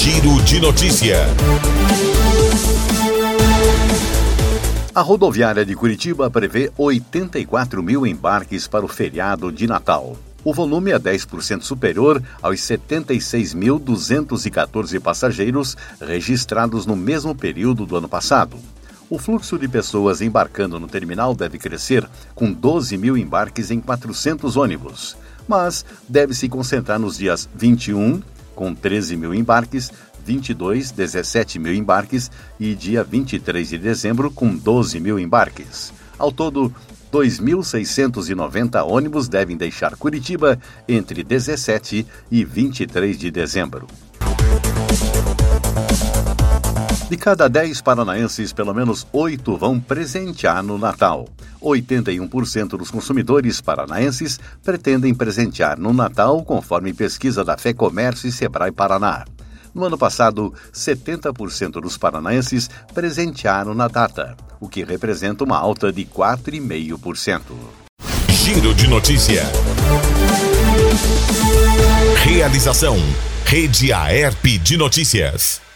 Giro de Notícia. A rodoviária de Curitiba prevê 84 mil embarques para o feriado de Natal. O volume é 10% superior aos 76.214 passageiros registrados no mesmo período do ano passado. O fluxo de pessoas embarcando no terminal deve crescer com 12 mil embarques em 400 ônibus, mas deve se concentrar nos dias 21, com 13 mil embarques, 22, 17 mil embarques e dia 23 de dezembro, com 12 mil embarques. Ao todo, 2.690 ônibus devem deixar Curitiba entre 17 e 23 de dezembro. De cada 10 paranaenses, pelo menos 8 vão presentear no Natal. 81% dos consumidores paranaenses pretendem presentear no Natal, conforme pesquisa da Fé Comércio e Sebrae Paraná. No ano passado, 70% dos paranaenses presentearam na data, o que representa uma alta de 4,5%. Giro de Notícia. Realização: Rede Aerp de Notícias.